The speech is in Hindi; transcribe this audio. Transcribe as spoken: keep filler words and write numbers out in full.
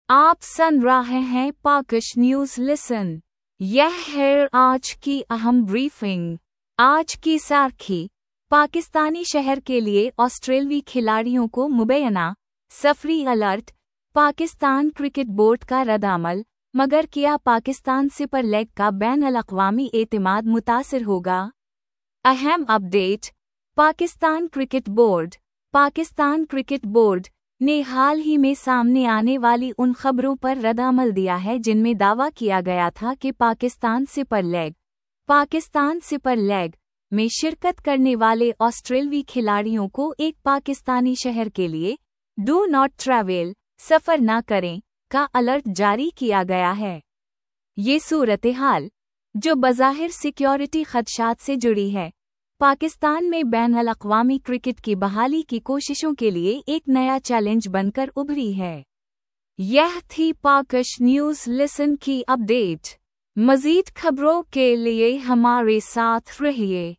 आप सुन रहे हैं पाकिश न्यूज लिसन। यह है आज की अहम ब्रीफिंग। आज की सार्खी। पाकिस्तानी शहर के लिए ऑस्ट्रेलवी खिलाड़ियों को मुबैना सफरी अलर्ट। पाकिस्तान क्रिकेट बोर्ड का रद्दअमल, मगर क्या पाकिस्तान सुपर लीग का बैन-अल-अक़वामी एतमाद मुतासिर होगा? अहम update. Pakistan cricket board Pakistan cricket board ने हाल ही में सामने आने वाली उन खबरों पर रद्दअमल दिया है जिनमें दावा किया गया था कि Pakistan super league Pakistan super league में शिरकत करने वाले ऑस्ट्रेलवी खिलाड़ियों को एक पाकिस्तानी शहर के लिए डू नॉट ट्रैवल सफ़र न करें का अलर्ट जारी किया गया है। ये सूरत-ए-हाल, जो बज़ाहिर सिक्योरिटी खदशात से जुड़ी है, पाकिस्तान में बैन-अल-अक़वामी क्रिकेट की बहाली की कोशिशों के लिए एक नया चैलेंज बनकर उभरी है। यह थी पाकिश न्यूज लिसन की अपडेट। मज़ीद खबरों के लिए हमारे साथ रहिए।